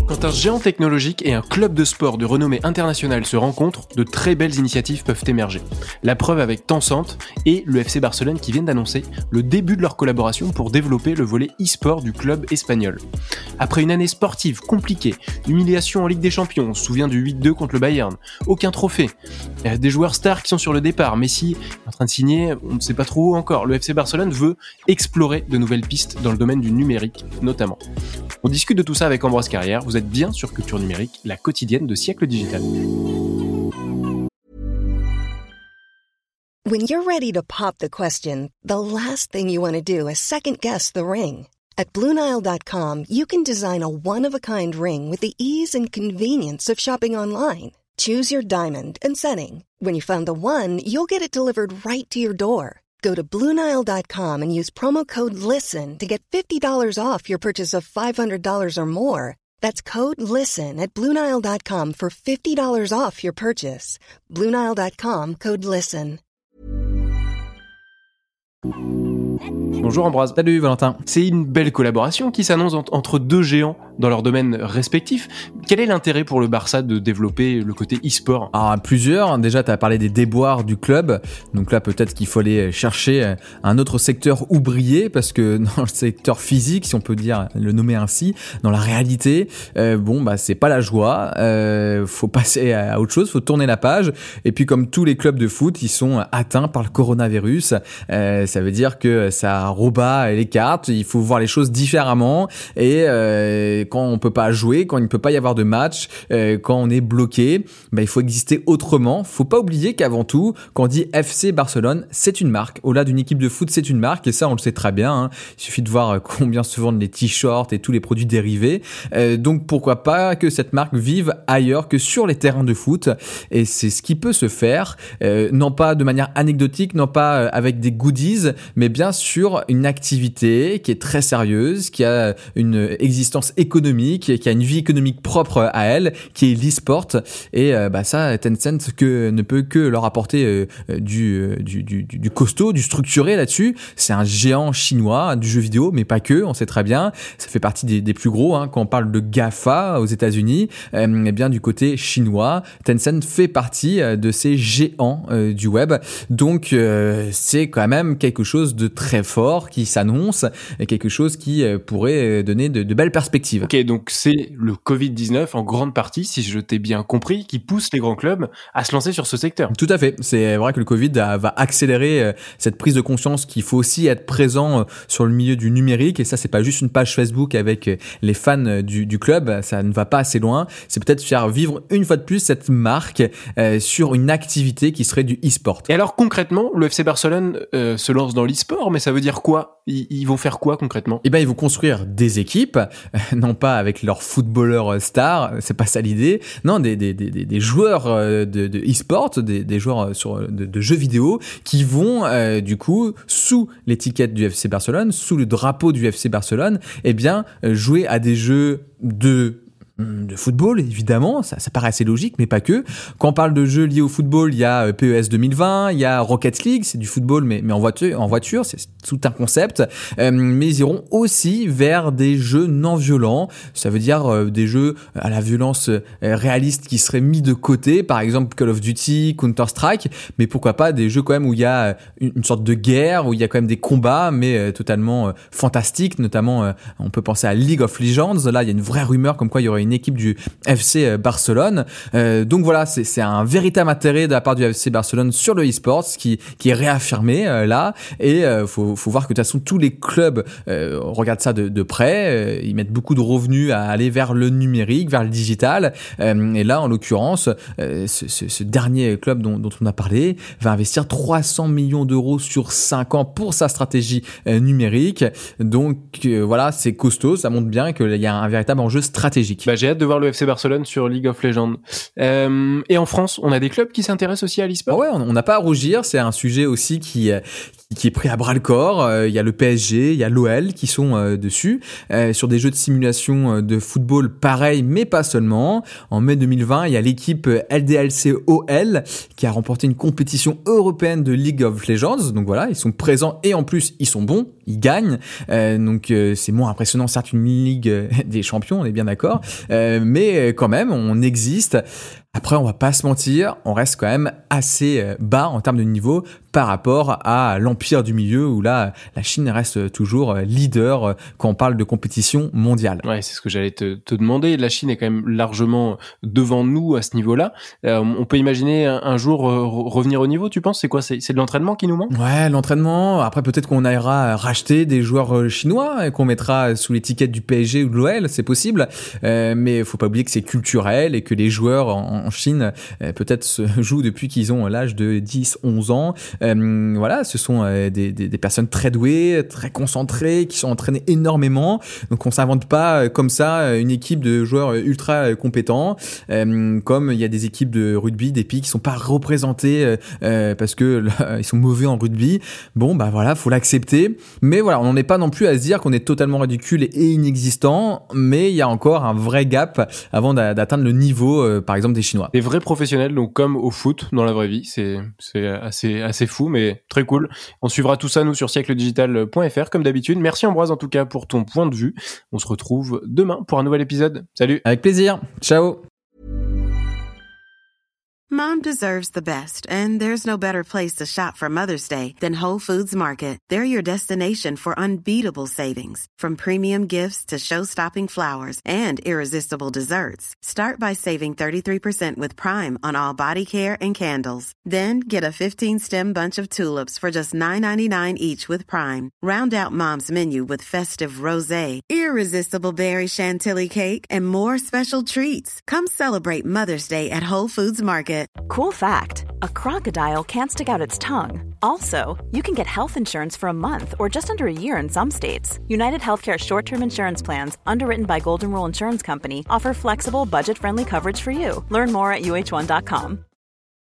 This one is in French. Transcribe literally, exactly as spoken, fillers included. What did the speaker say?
Quand un géant technologique et un club de sport de renommée internationale se rencontrent, de très belles initiatives peuvent émerger. La preuve avec Tencent et le F C Barcelone qui viennent d'annoncer le début de leur collaboration pour développer le volet e-sport du club espagnol. Après une année sportive compliquée, humiliation en Ligue des Champions, on se souvient du huit deux contre le Bayern, aucun trophée, des joueurs stars qui sont sur le départ, Messi est en train de signer, on ne sait pas trop où encore, le F C Barcelone veut explorer de nouvelles pistes dans le domaine du numérique notamment. On discute de tout ça avec Ambroise Carrière, vous êtes bien sur Culture Numérique, la quotidienne de Siècle Digital. When you're ready to pop the question, the last thing you want to do is second-guess the ring. At Blue Nile dot com, you can design a one-of-a-kind ring with the ease and convenience of shopping online. Choose your diamond and setting. When you find the one, you'll get it delivered right to your door. Go to Blue Nile dot com and use promo code LISTEN to get fifty dollars off your purchase of five hundred dollars or more. That's code LISTEN at Blue Nile dot com for fifty dollars off your purchase. Blue Nile dot com, code LISTEN. Bonjour Ambroise. Salut Valentin. C'est une belle collaboration qui s'annonce entre deux géants dans leurs domaines respectifs. Quel est l'intérêt pour le Barça de développer le côté e-sport ? Ah, plusieurs. Déjà, tu as parlé des déboires du club. Donc là, peut-être qu'il faut aller chercher un autre secteur où briller, parce que dans le secteur physique, si on peut dire le nommer ainsi, dans la réalité, euh, bon, bah, c'est pas la joie. Euh, faut passer à autre chose, faut tourner la page. Et puis, comme tous les clubs de foot, ils sont atteints par le coronavirus. Euh, ça veut dire que ça rebat les cartes. Il faut voir les choses différemment. Et euh, quand on peut pas jouer, quand il ne peut pas y avoir de match, euh, quand on est bloqué, bah, il faut exister autrement. Faut pas oublier qu'avant tout, quand on dit F C Barcelone, c'est une marque. Au-delà d'une équipe de foot, c'est une marque, et ça, on le sait très bien, hein. Il suffit de voir combien se vendent les t-shirts et tous les produits dérivés. Euh, donc, pourquoi pas que cette marque vive ailleurs que sur les terrains de foot. Et c'est ce qui peut se faire, euh, non pas de manière anecdotique, non pas euh, avec des goodies, mais bien sur une activité qui est très sérieuse, qui a une existence économique, qui a une vie économique propre à elle, qui est l'e-sport. Et euh, bah ça, Tencent que, ne peut que leur apporter euh, du, du, du, du costaud, du structuré là-dessus. C'est un géant chinois du jeu vidéo, mais pas que, on sait très bien. Ça fait partie des, des plus gros, hein, quand on parle de GAFA aux États-Unis. Euh, eh bien, du côté chinois, Tencent fait partie de ces géants euh, du web. Donc, euh, c'est quand même quelque chose de très fort qui s'annonce, et quelque chose qui euh, pourrait donner de, de belles perspectives. Ok, donc c'est le covid dix-neuf en grande partie, si je t'ai bien compris, qui pousse les grands clubs à se lancer sur ce secteur. Tout à fait. C'est vrai que le Covid a, va accélérer euh, cette prise de conscience qu'il faut aussi être présent euh, sur le milieu du numérique. Et ça, c'est pas juste une page Facebook avec euh, les fans euh, du, du club. Ça ne va pas assez loin. C'est peut-être faire vivre une fois de plus cette marque euh, sur une activité qui serait du e-sport. Et alors concrètement, le F C Barcelone euh, se lance dans l'e-sport, mais ça veut dire quoi ? Ils, ils vont faire quoi concrètement ? Eh ben, ils vont construire des équipes, euh, non pas avec leurs footballeurs stars, c'est pas ça l'idée. Non, des des des des joueurs euh, de, de e-sport, des des joueurs sur de, de jeux vidéo qui vont euh, du coup sous l'étiquette du F C Barcelone, sous le drapeau du F C Barcelone, eh bien euh, jouer à des jeux de de football, évidemment, ça, ça paraît assez logique, mais pas que. Quand on parle de jeux liés au football, il y a P E S deux mille vingt, il y a Rocket League, c'est du football, mais, mais en voiture, en voiture, c'est tout un concept. Euh, mais ils iront aussi vers des jeux non violents. Ça veut dire euh, des jeux à la violence euh, réaliste qui seraient mis de côté, par exemple Call of Duty, Counter-Strike, mais pourquoi pas des jeux quand même où il y a une, une sorte de guerre, où il y a quand même des combats, mais euh, totalement euh, fantastiques, notamment, euh, on peut penser à League of Legends. Là, il y a une vraie rumeur comme quoi il y aurait une équipe du F C Barcelone. Euh, donc voilà, c'est, c'est un véritable intérêt de la part du F C Barcelone sur le e-sport qui, qui est réaffirmé euh, là. Et euh, faut, faut voir que de toute façon tous les clubs euh, regardent ça de, de près. Euh, ils mettent beaucoup de revenus à aller vers le numérique, vers le digital. Euh, et là, en l'occurrence, euh, ce, ce, ce dernier club dont, dont on a parlé va investir trois cents millions d'euros sur cinq ans pour sa stratégie euh, numérique. Donc euh, voilà, c'est costaud. Ça montre bien qu'il y a un véritable enjeu stratégique. Bah, j'ai hâte de voir le F C Barcelone sur League of Legends. Euh, et en France, on a des clubs qui s'intéressent aussi à l'e-sport. Ouais, on n'a pas à rougir. C'est un sujet aussi qui qui est pris à bras le corps. Euh, il y a le P S G, il y a l'O L qui sont euh, dessus euh, sur des jeux de simulation de football pareil, mais pas seulement. En mai deux mille vingt, il y a l'équipe L D L C O L qui a remporté une compétition européenne de League of Legends. Donc voilà, ils sont présents et en plus ils sont bons, ils gagnent. Euh, donc euh, c'est moins impressionnant certes une Ligue des Champions, on est bien d'accord, euh, mais quand même, on existe. Après, on va pas se mentir, on reste quand même assez bas en termes de niveau par rapport à l'empire du milieu où là, la Chine reste toujours leader quand on parle de compétition mondiale. Ouais, c'est ce que j'allais te, te demander. La Chine est quand même largement devant nous à ce niveau-là. Euh, on peut imaginer un, un jour euh, revenir au niveau, tu penses? C'est quoi? C'est, c'est de l'entraînement qui nous manque? Ouais, l'entraînement. Après, peut-être qu'on ira racheter des joueurs chinois et qu'on mettra sous l'étiquette du P S G ou de l'O L, c'est possible. Euh, mais faut pas oublier que c'est culturel et que les joueurs en, en Chine euh, peut-être se jouent depuis qu'ils ont l'âge de dix, onze ans. Euh, voilà, ce sont euh, des, des, des personnes très douées, très concentrées, qui sont entraînées énormément. Donc on s'invente pas euh, comme ça une équipe de joueurs ultra euh, compétents. Euh, comme il y a des équipes de rugby, des pays qui sont pas représentées euh, euh, parce que là, ils sont mauvais en rugby. Bon, bah voilà, faut l'accepter. Mais voilà, on n'en est pas non plus à se dire qu'on est totalement ridicule et, et inexistant. Mais il y a encore un vrai gap avant d'a, d'atteindre le niveau, euh, par exemple, des Chinois. Des vrais professionnels, donc comme au foot dans la vraie vie, c'est c'est assez assez fou, mais très cool. On suivra tout ça nous sur siècle digital point f r comme d'habitude. Merci Ambroise en tout cas pour ton point de vue. On se retrouve demain pour un nouvel épisode. Salut. Avec plaisir. Ciao. Mom deserves the best, and there's no better place to shop for Mother's Day than Whole Foods Market. They're your destination for unbeatable savings, from premium gifts to show-stopping flowers and irresistible desserts. Start by saving thirty-three percent with Prime on all body care and candles. Then get a fifteen-stem bunch of tulips for just nine ninety-nine each with Prime. Round out Mom's menu with festive rosé, irresistible berry chantilly cake, and more special treats. Come celebrate Mother's Day at Whole Foods Market. Cool fact, a crocodile can't stick out its tongue. Also, you can get health insurance for a month or just under a year in some states. United Healthcare short-term insurance plans, underwritten by Golden Rule Insurance Company, offer flexible, budget-friendly coverage for you. Learn more at U H one dot com.